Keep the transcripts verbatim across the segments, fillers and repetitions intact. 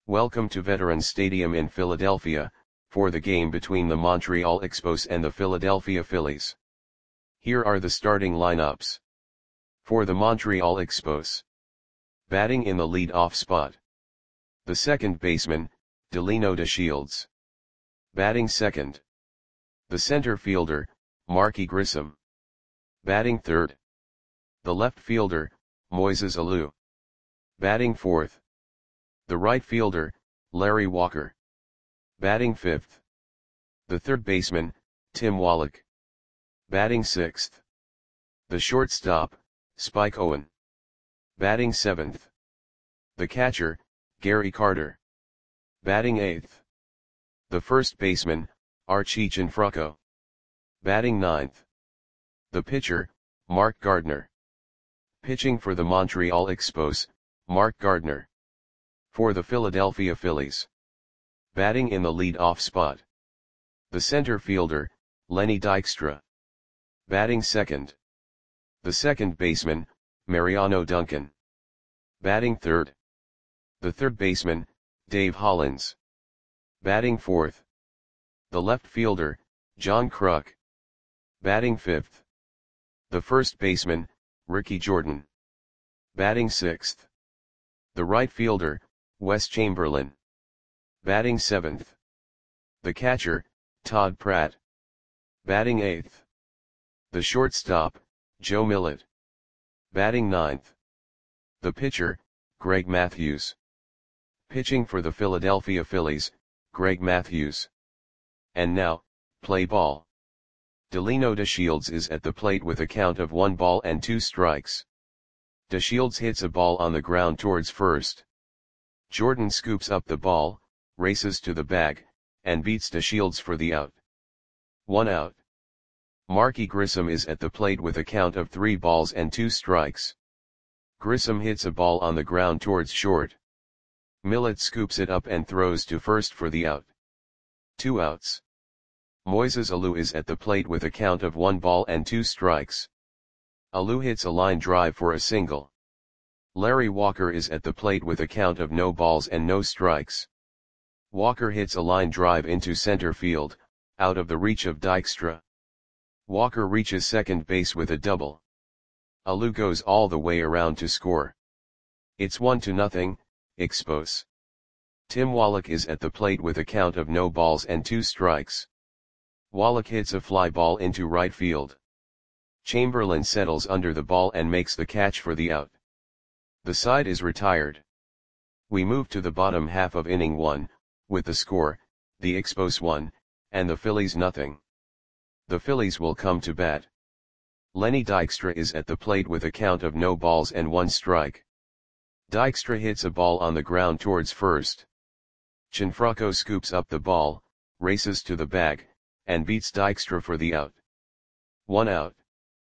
Welcome to Veterans Stadium in Philadelphia, for the game between the Montreal Expos and the Philadelphia Phillies. Here are the starting lineups. For the Montreal Expos. Batting in the lead-off spot. The second baseman, Delino DeShields. Batting second. The center fielder, Marky Grissom. Batting third. The left fielder, Moises Alou. Batting fourth. The right fielder, Larry Walker. Batting fifth. The third baseman, Tim Wallach. Batting sixth. The shortstop, Spike Owen. Batting seventh. The catcher, Gary Carter. Batting eighth. The first baseman, Archie Cianfrocco. Batting ninth. The pitcher, Mark Gardner. Pitching for the Montreal Expos, Mark Gardner. For the Philadelphia Phillies. Batting in the lead-off spot. The center fielder, Lenny Dykstra. Batting second. The second baseman, Mariano Duncan. Batting third. The third baseman, Dave Hollins. Batting fourth. The left fielder, John Kruk. Batting fifth. The first baseman, Ricky Jordan. Batting sixth. The right fielder, Wes Chamberlain. Batting seventh. The catcher, Todd Pratt. Batting eighth. The shortstop, Joe Millett. Batting ninth. The pitcher, Greg Matthews. Pitching for the Philadelphia Phillies, Greg Matthews. And now, play ball. Delino DeShields is at the plate with a count of one ball and two strikes. DeShields hits a ball on the ground towards first. Jordan scoops up the ball, races to the bag, and beats DeShields for the out. One out. Marky Grissom is at the plate with a count of three balls and two strikes. Grissom hits a ball on the ground towards short. Millett scoops it up and throws to first for the out. Two outs. Moises Alou is at the plate with a count of one ball and two strikes. Alou hits a line drive for a single. Larry Walker is at the plate with a count of no balls and no strikes. Walker hits a line drive into center field, out of the reach of Dykstra. Walker reaches second base with a double. Alou goes all the way around to score. It's one to nothing, Expos. Tim Wallach is at the plate with a count of no balls and two strikes. Wallach hits a fly ball into right field. Chamberlain settles under the ball and makes the catch for the out. The side is retired. We move to the bottom half of inning one, with the score, the Expos one, and the Phillies nothing. The Phillies will come to bat. Lenny Dykstra is at the plate with a count of no balls and one strike. Dykstra hits a ball on the ground towards first. Cianfrocco scoops up the ball, races to the bag, and beats Dykstra for the out. One out.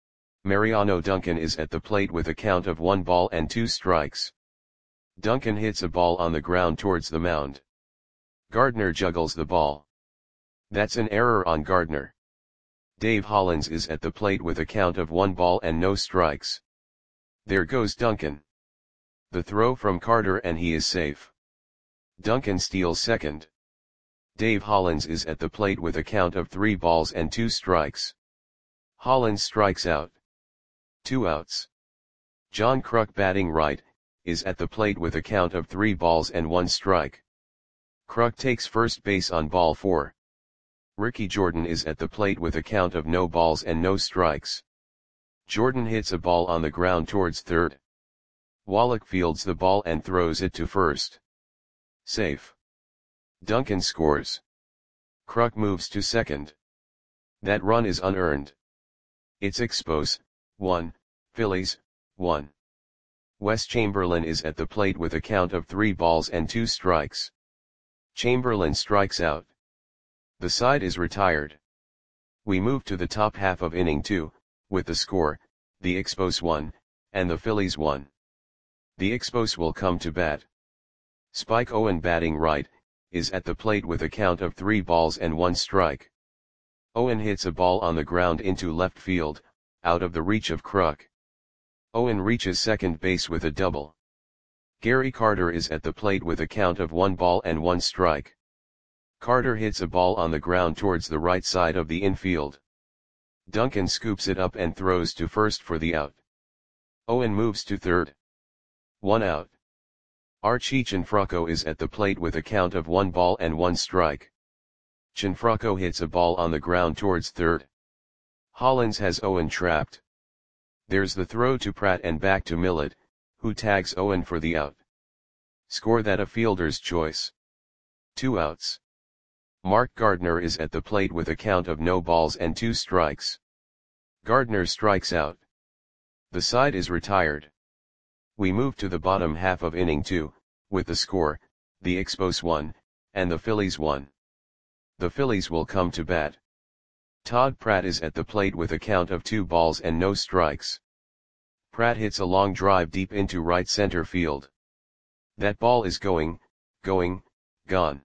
Mariano Duncan is at the plate with a count of one ball and two strikes. Duncan hits a ball on the ground towards the mound. Gardner juggles the ball. That's an error on Gardner. Dave Hollins is at the plate with a count of one ball and no strikes. There goes Duncan. The throw from Carter and he is safe. Duncan steals second. Dave Hollins is at the plate with a count of three balls and two strikes. Hollins strikes out. Two outs. John Kruk batting right, is at the plate with a count of three balls and one strike. Kruk takes first base on ball four. Ricky Jordan is at the plate with a count of no balls and no strikes. Jordan hits a ball on the ground towards third. Wallach fields the ball and throws it to first. Safe. Duncan scores. Kruk moves to second. That run is unearned. It's Expos, one, Phillies, one. Wes Chamberlain is at the plate with a count of three balls and two strikes. Chamberlain strikes out. The side is retired. We move to the top half of inning two, with the score, the Expos one, and the Phillies one. The Expos will come to bat. Spike Owen batting right, is at the plate with a count of three balls and one strike. Owen hits a ball on the ground into left field, out of the reach of Kruk. Owen reaches second base with a double. Gary Carter is at the plate with a count of one ball and one strike. Carter hits a ball on the ground towards the right side of the infield. Duncan scoops it up and throws to first for the out. Owen moves to third. One out. Archie Cianfrocco is at the plate with a count of one ball and one strike. Cianfrocco hits a ball on the ground towards third. Hollins has Owen trapped. There's the throw to Pratt and back to Millett, who tags Owen for the out. Score that a fielder's choice. Two outs. Mark Gardner is at the plate with a count of no balls and two strikes. Gardner strikes out. The side is retired. We move to the bottom half of inning two, with the score, the Expos one, and the Phillies one. The Phillies will come to bat. Todd Pratt is at the plate with a count of two balls and no strikes. Pratt hits a long drive deep into right center field. That ball is going, going, gone.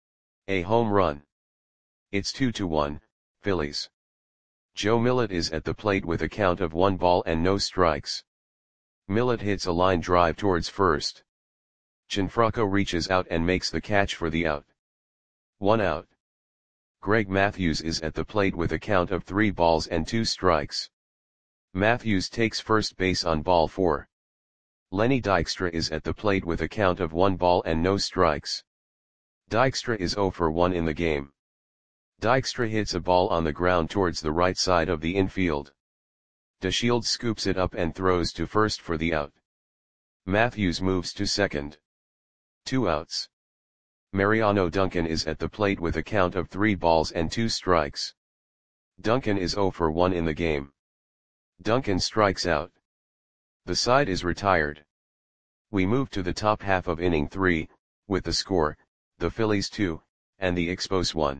A home run. It's two to one, Phillies. Joe Millett is at the plate with a count of one ball and no strikes. Millett hits a line drive towards first. Cianfrocco reaches out and makes the catch for the out. One out. Greg Matthews is at the plate with a count of three balls and two strikes. Matthews takes first base on ball four. Lenny Dykstra is at the plate with a count of one ball and no strikes. Dykstra is zero for one in the game. Dykstra hits a ball on the ground towards the right side of the infield. DeShields scoops it up and throws to first for the out. Matthews moves to second. Two outs. Mariano Duncan is at the plate with a count of three balls and two strikes. Duncan is zero for one in the game. Duncan strikes out. The side is retired. We move to the top half of inning three, with the score, the Phillies two, and the Expos one.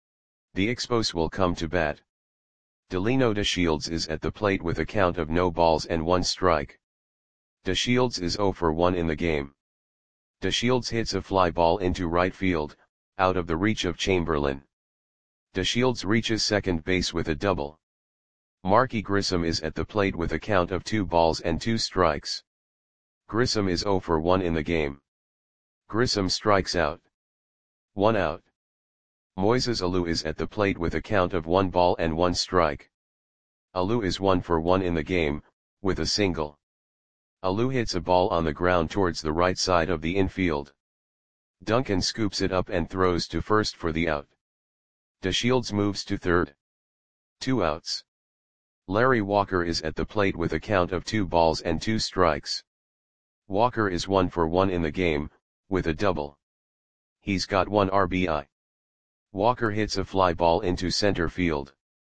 The Expos will come to bat. Delino DeShields is at the plate with a count of no balls and one strike. DeShields is zero for one in the game. DeShields hits a fly ball into right field, out of the reach of Chamberlain. DeShields reaches second base with a double. Marky Grissom is at the plate with a count of two balls and two strikes. Grissom is zero for one in the game. Grissom strikes out. One out. Moises Alou is at the plate with a count of one ball and one strike. Alou is one for one in the game, with a single. Alou hits a ball on the ground towards the right side of the infield. Duncan scoops it up and throws to first for the out. DeShields moves to third. Two outs. Larry Walker is at the plate with a count of two balls and two strikes. Walker is one for one in the game, with a double. He's got one R B I. Walker hits a fly ball into center field.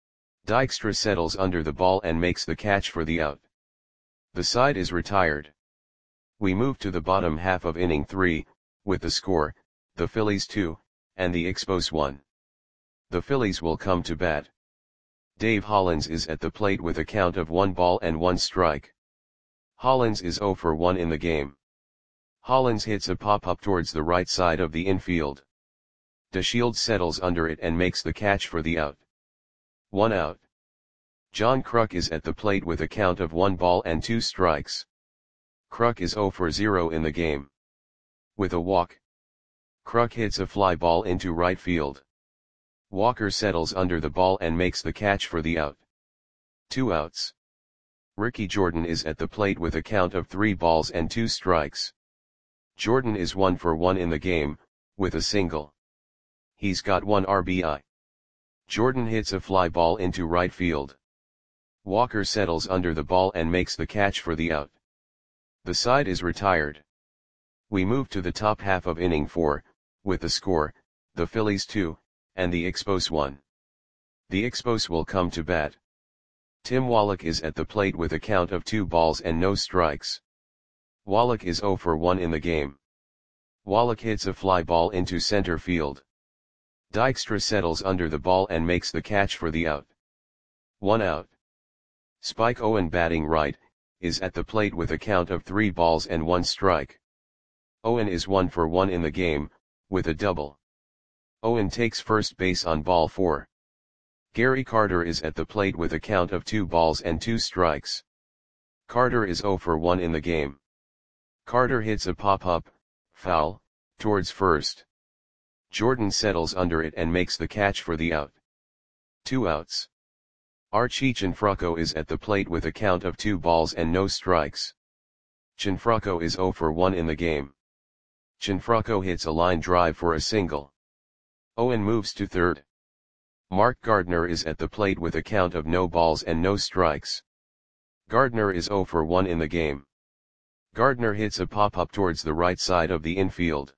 Dykstra settles under the ball and makes the catch for the out. The side is retired. We move to the bottom half of inning three, with the score, the Phillies two, and the Expos one. The Phillies will come to bat. Dave Hollins is at the plate with a count of one ball and one strike. Hollins is zero for one in the game. Hollins hits a pop-up towards the right side of the infield. DeShields settles under it and makes the catch for the out. One out. John Kruk is at the plate with a count of one ball and two strikes. Kruk is zero for zero in the game. With a walk. Kruk hits a fly ball into right field. Walker settles under the ball and makes the catch for the out. Two outs. Ricky Jordan is at the plate with a count of three balls and two strikes. Jordan is one for one in the game, with a single. He's got one R B I. Jordan hits a fly ball into right field. Walker settles under the ball and makes the catch for the out. The side is retired. We move to the top half of inning four, with the score, the Phillies two, and the Expos one. The Expos will come to bat. Tim Wallach is at the plate with a count of two balls and no strikes. Wallach is zero for one in the game. Wallach hits a fly ball into center field. Dykstra settles under the ball and makes the catch for the out. One out. Spike Owen, batting right, is at the plate with a count of three balls and one strike. Owen is one for one in the game, with a double. Owen takes first base on ball four. Gary Carter is at the plate with a count of two balls and two strikes. Carter is zero for one in the game. Carter hits a pop-up, foul, towards first. Jordan settles under it and makes the catch for the out. Two outs. Archie Cianfrocco is at the plate with a count of two balls and no strikes. Cianfrocco is zero for one in the game. Cianfrocco hits a line drive for a single. Owen moves to third. Mark Gardner is at the plate with a count of no balls and no strikes. Gardner is zero for one in the game. Gardner hits a pop-up towards the right side of the infield.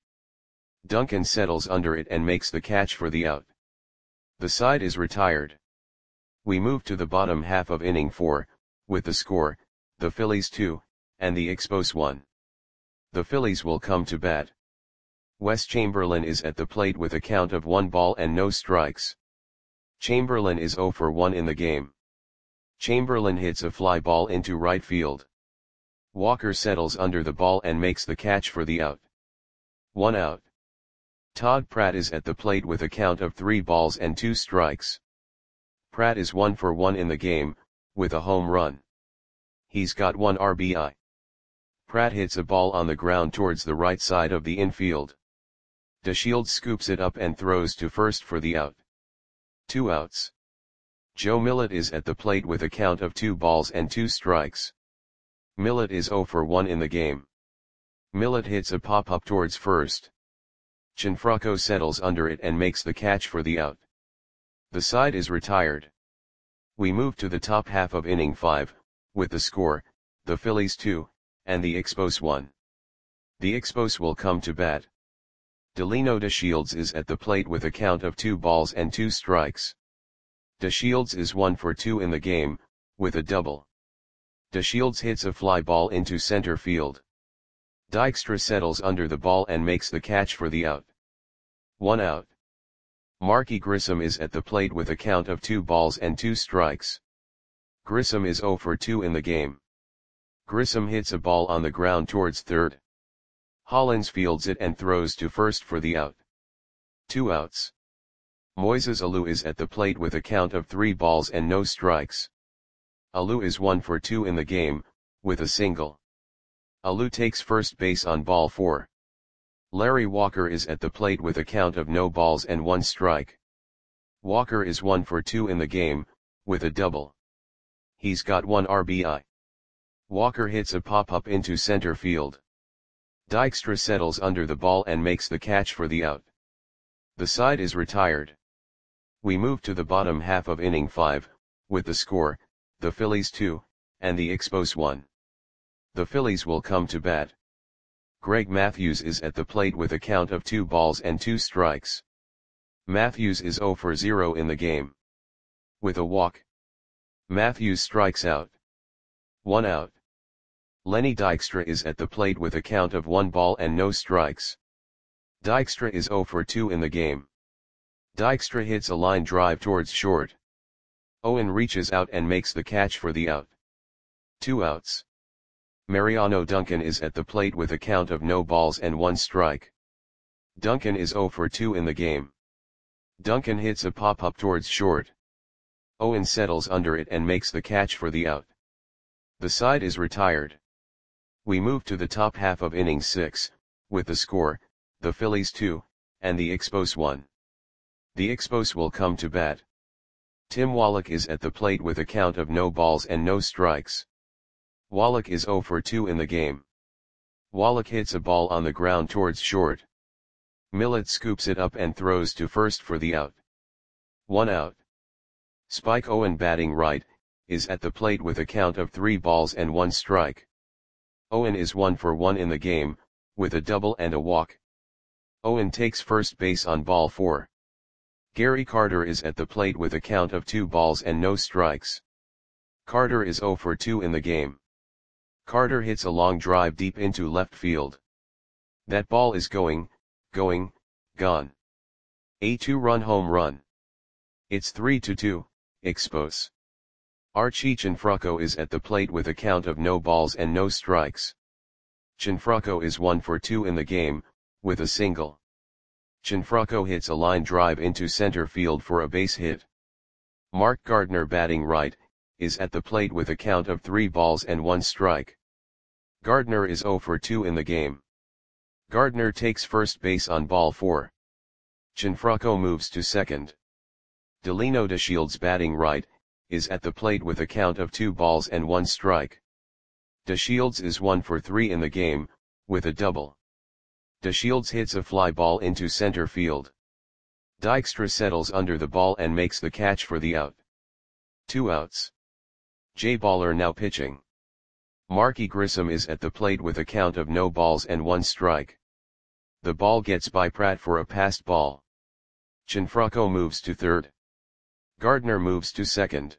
Duncan settles under it and makes the catch for the out. The side is retired. We move to the bottom half of inning four, with the score, the Phillies two, and the Expos one. The Phillies will come to bat. Wes Chamberlain is at the plate with a count of one ball and no strikes. Chamberlain is zero for one in the game. Chamberlain hits a fly ball into right field. Walker settles under the ball and makes the catch for the out. One out. Todd Pratt is at the plate with a count of three balls and two strikes. Pratt is one for one in the game, with a home run. He's got one R B I. Pratt hits a ball on the ground towards the right side of the infield. DeShields scoops it up and throws to first for the out. Two outs. Joe Millett is at the plate with a count of two balls and two strikes. Millett is zero for one in the game. Millett hits a pop-up towards first. Cianfrocco settles under it and makes the catch for the out. The side is retired. We move to the top half of inning five, with the score, the Phillies two, and the Expos one. The Expos will come to bat. Delino DeShields is at the plate with a count of two balls and two strikes. DeShields is one for two in the game, with a double. DeShields hits a fly ball into center field. Dykstra settles under the ball and makes the catch for the out. One out. Marky Grissom is at the plate with a count of two balls and two strikes. Grissom is zero for two in the game. Grissom hits a ball on the ground towards third. Hollins fields it and throws to first for the out. Two outs. Moises Alou is at the plate with a count of three balls and no strikes. Alou is one for two in the game, with a single. Alou takes first base on ball four. Larry Walker is at the plate with a count of no balls and one strike. Walker is one for two in the game, with a double. He's got one R B I. Walker hits a pop-up into center field. Dykstra settles under the ball and makes the catch for the out. The side is retired. We move to the bottom half of inning five, with the score, the Phillies two, and the Expos one. The Phillies will come to bat. Greg Matthews is at the plate with a count of two balls and two strikes. Matthews is zero for zero in the game. With a walk. Matthews strikes out. One out. Lenny Dykstra is at the plate with a count of one ball and no strikes. Dykstra is zero for two in the game. Dykstra hits a line drive towards short. Owen reaches out and makes the catch for the out. Two outs. Mariano Duncan is at the plate with a count of no balls and one strike. Duncan is zero for two in the game. Duncan hits a pop-up towards short. Owen settles under it and makes the catch for the out. The side is retired. We move to the top half of inning six, with the score, the Phillies two, and the Expos one. The Expos will come to bat. Tim Wallach is at the plate with a count of no balls and no strikes. Wallach is zero for two in the game. Wallach hits a ball on the ground towards short. Millett scoops it up and throws to first for the out. One out. Spike Owen, batting right, is at the plate with a count of three balls and one strike. Owen is one for one in the game, with a double and a walk. Owen takes first base on ball four. Gary Carter is at the plate with a count of two balls and no strikes. Carter is zero for two in the game. Carter hits a long drive deep into left field. That ball is going, going, gone. A two-run home run. It's three to two, Expos. Archie Cianfrocco is at the plate with a count of no balls and no strikes. Cianfrocco is one for two in the game, with a single. Cianfrocco hits a line drive into center field for a base hit. Mark Gardner, batting right, is at the plate with a count of three balls and one strike. Gardner is zero for two in the game. Gardner takes first base on ball four. Cianfrocco moves to second. Delino DeShields batting right, is at the plate with a count of two balls and one strike. DeShields is one for three in the game, with a double. DeShields hits a fly ball into center field. Dykstra settles under the ball and makes the catch for the out. Two outs. Jay Baller now pitching. Marky Grissom is at the plate with a count of no balls and one strike. The ball gets by Pratt for a passed ball. Cianfrocco moves to third. Gardner moves to second.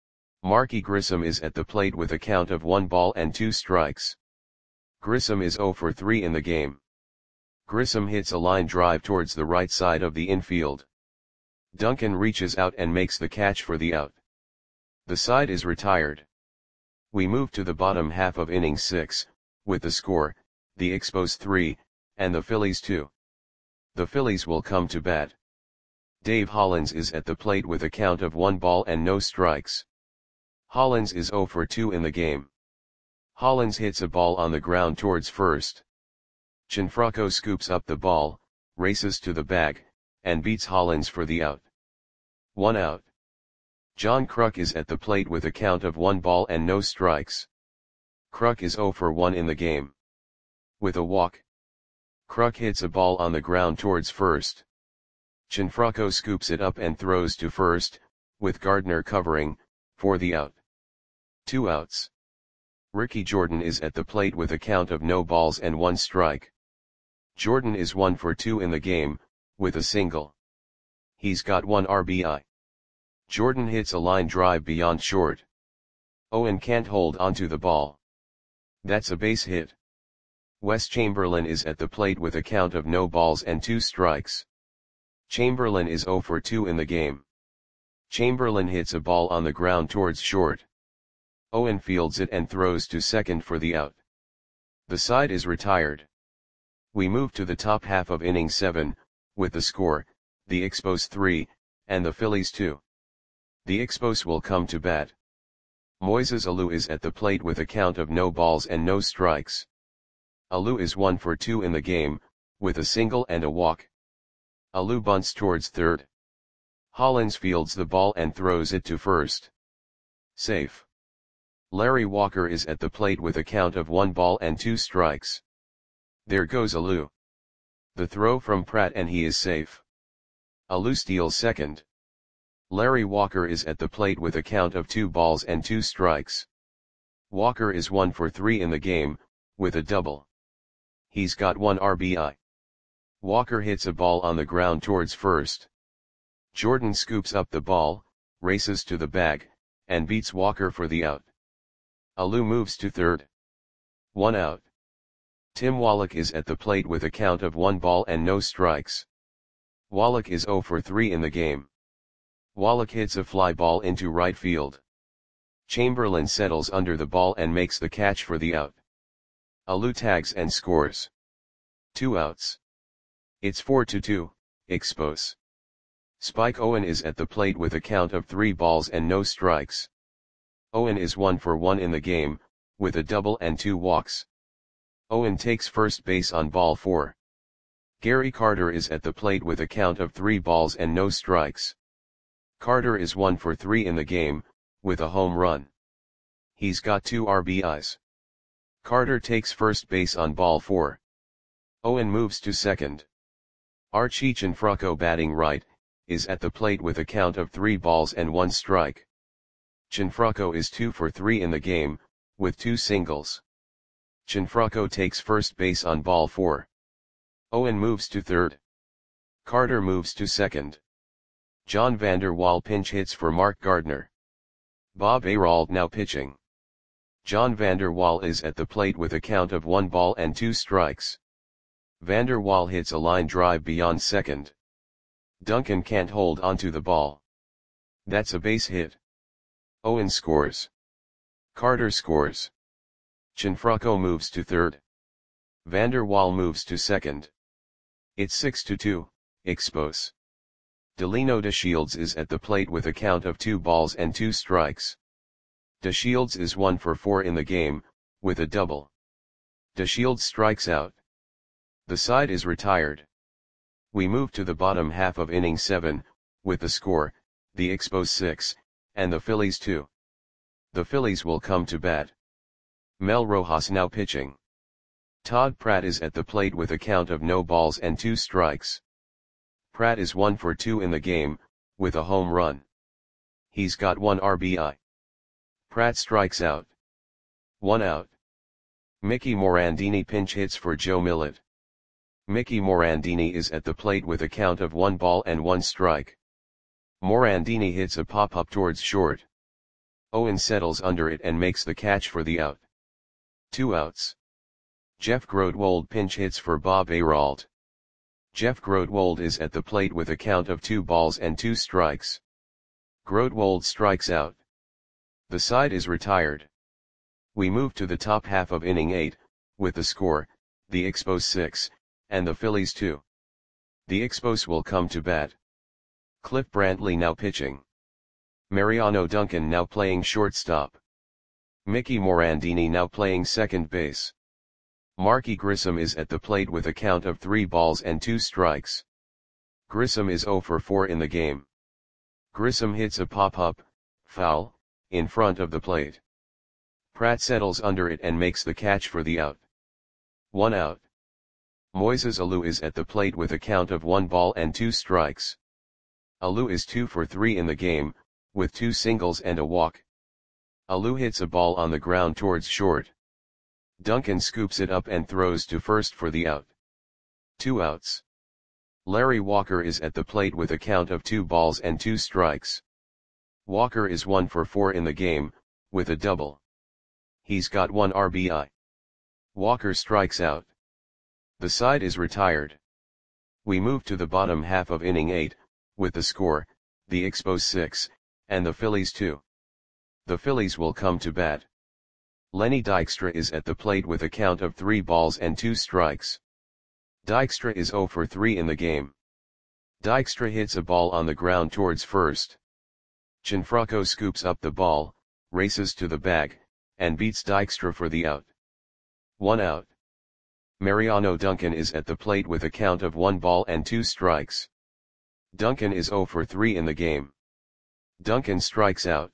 Marky Grissom is at the plate with a count of one ball and two strikes. Grissom is zero for three in the game. Grissom hits a line drive towards the right side of the infield. Duncan reaches out and makes the catch for the out. The side is retired. We move to the bottom half of inning six, with the score, the Expos three, and the Phillies two. The Phillies will come to bat. Dave Hollins is at the plate with a count of one ball and no strikes. Hollins is zero for two in the game. Hollins hits a ball on the ground towards first. Cianfrocco scoops up the ball, races to the bag, and beats Hollins for the out. One out. John Kruk is at the plate with a count of one ball and no strikes. Kruk is zero for one in the game. With a walk. Kruk hits a ball on the ground towards first. Cianfrocco scoops it up and throws to first, with Gardner covering, for the out. Two outs. Ricky Jordan is at the plate with a count of no balls and one strike. Jordan is one for two in the game, with a single. He's got one R B I. Jordan hits a line drive beyond short. Owen can't hold onto the ball. That's a base hit. Wes Chamberlain is at the plate with a count of no balls and two strikes. Chamberlain is zero for two in the game. Chamberlain hits a ball on the ground towards short. Owen fields it and throws to second for the out. The side is retired. We move to the top half of inning seven, with the score, the Expos three, and the Phillies two. The Expos will come to bat. Moises Alou is at the plate with a count of no balls and no strikes. Alou is one for two in the game, with a single and a walk. Alou bunts towards third. Hollins fields the ball and throws it to first. Safe. Larry Walker is at the plate with a count of one ball and two strikes. There goes Alou. The throw from Pratt and he is safe. Alou steals second. Larry Walker is at the plate with a count of two balls and two strikes. Walker is one for three in the game, with a double. He's got one R B I. Walker hits a ball on the ground towards first. Jordan scoops up the ball, races to the bag, and beats Walker for the out. Alou moves to third. One out. Tim Wallach is at the plate with a count of one ball and no strikes. Wallach is zero for three in the game. Wallach hits a fly ball into right field. Chamberlain settles under the ball and makes the catch for the out. Alou tags and scores. Two outs. It's four to two, Expos. Spike Owen is at the plate with a count of three balls and no strikes. Owen is one for one in the game, with a double and two walks. Owen takes first base on ball four. Gary Carter is at the plate with a count of three balls and no strikes. Carter is one for three in the game, with a home run. He's got two R B Is. Carter takes first base on ball four. Owen moves to second. Archie Cianfrocco batting right, is at the plate with a count of three balls and one strike. Cianfrocco is two for three in the game, with two singles. Cianfrocco takes first base on ball four. Owen moves to third. Carter moves to second. John Vander Wal pinch hits for Mark Gardner. Bob Arald now pitching. John Vander Wal is at the plate with a count of one ball and two strikes. Vander Wal hits a line drive beyond second. Duncan can't hold onto the ball. That's a base hit. Owen scores. Carter scores. Cianfrocco moves to third. Vander Wal moves to second. It's six to two, Expos. Delino DeShields is at the plate with a count of two balls and two strikes. DeShields is one for four in the game, with a double. DeShields strikes out. The side is retired. We move to the bottom half of inning seven, with the score, the Expos six, and the Phillies two. The Phillies will come to bat. Mel Rojas now pitching. Todd Pratt is at the plate with a count of no balls and two strikes. Pratt is one for two in the game, with a home run. He's got one R B I. Pratt strikes out. One out. Mickey Morandini pinch hits for Joe Millett. Mickey Morandini is at the plate with a count of one ball and one strike. Morandini hits a pop-up towards short. Owen settles under it and makes the catch for the out. Two outs. Jeff Grotwold pinch hits for Bob Aralt. Jeff Grotwold is at the plate with a count of two balls and two strikes. Grotwold strikes out. The side is retired. We move to the top half of inning eight, with the score, the Expos six, and the Phillies two. The Expos will come to bat. Cliff Brantley now pitching. Mariano Duncan now playing shortstop. Mickey Morandini now playing second base. Marky Grissom is at the plate with a count of three balls and two strikes. Grissom is zero for four in the game. Grissom hits a pop-up, foul, in front of the plate. Pratt settles under it and makes the catch for the out. One out. Moises Alou is at the plate with a count of one ball and two strikes. Alou is two for three in the game, with two singles and a walk. Alou hits a ball on the ground towards short. Duncan scoops it up and throws to first for the out. Two outs. Larry Walker is at the plate with a count of two balls and two strikes. Walker is one for four in the game, with a double. He's got one R B I. Walker strikes out. The side is retired. We move to the bottom half of inning eight, with the score, the Expos six, and the Phillies two. The Phillies will come to bat. Lenny Dykstra is at the plate with a count of three balls and two strikes. Dykstra is zero for three in the game. Dykstra hits a ball on the ground towards first. Gianfranco scoops up the ball, races to the bag, and beats Dykstra for the out. One out. Mariano Duncan is at the plate with a count of one ball and two strikes. Duncan is zero for three in the game. Duncan strikes out.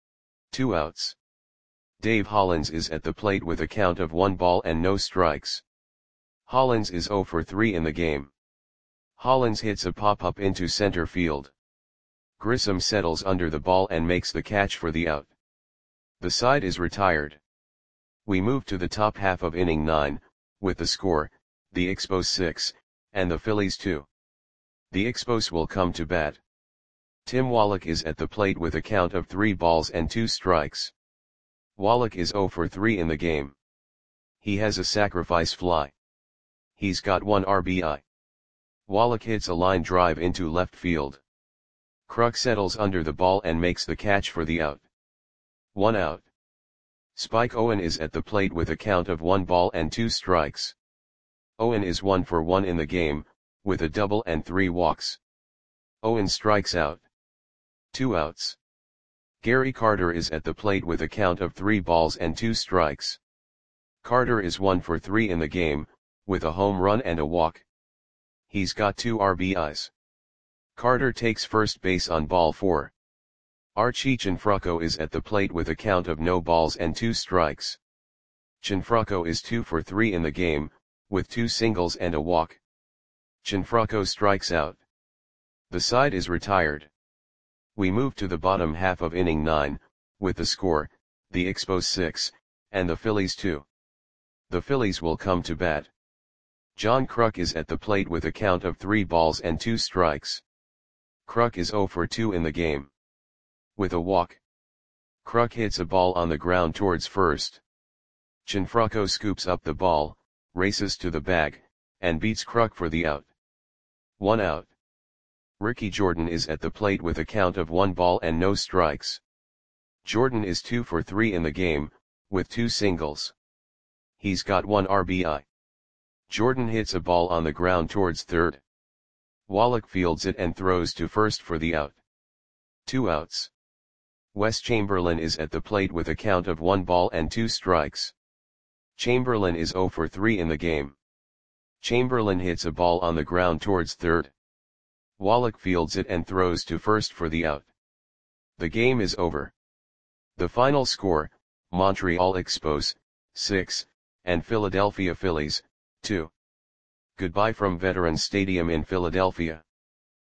Two outs. Dave Hollins is at the plate with a count of one ball and no strikes. Hollins is zero for three in the game. Hollins hits a pop-up into center field. Grissom settles under the ball and makes the catch for the out. The side is retired. We move to the top half of inning nine, with the score, the Expos six, and the Phillies two. The Expos will come to bat. Tim Wallach is at the plate with a count of three balls and two strikes. Wallach is zero for three in the game. He has a sacrifice fly. He's got one R B I. Wallach hits a line drive into left field. Kruk settles under the ball and makes the catch for the out. One out. Spike Owen is at the plate with a count of one ball and two strikes. Owen is one for one in the game, with a double and three walks. Owen strikes out. Two outs. Gary Carter is at the plate with a count of three balls and two strikes. Carter is one for three in the game, with a home run and a walk. He's got two R B Is. Carter takes first base on ball four. Archie Gianfranco is at the plate with a count of no balls and two strikes. Gianfranco is two for three in the game, with two singles and a walk. Gianfranco strikes out. The side is retired. We move to the bottom half of inning nine, with the score, the Expos six, and the Phillies two. The Phillies will come to bat. John Kruk is at the plate with a count of three balls and two strikes. Kruk is zero for two in the game. With a walk. Kruk hits a ball on the ground towards first. Gianfranco scoops up the ball, races to the bag, and beats Kruk for the out. One out. Ricky Jordan is at the plate with a count of one ball and no strikes. Jordan is two for three in the game, with two singles. He's got one R B I. Jordan hits a ball on the ground towards third. Wallach fields it and throws to first for the out. Two outs. Wes Chamberlain is at the plate with a count of one ball and two strikes. Chamberlain is zero for three in the game. Chamberlain hits a ball on the ground towards third. Wallach fields it and throws to first for the out. The game is over. The final score, Montreal Expos, six, and Philadelphia Phillies, two. Goodbye from Veterans Stadium in Philadelphia.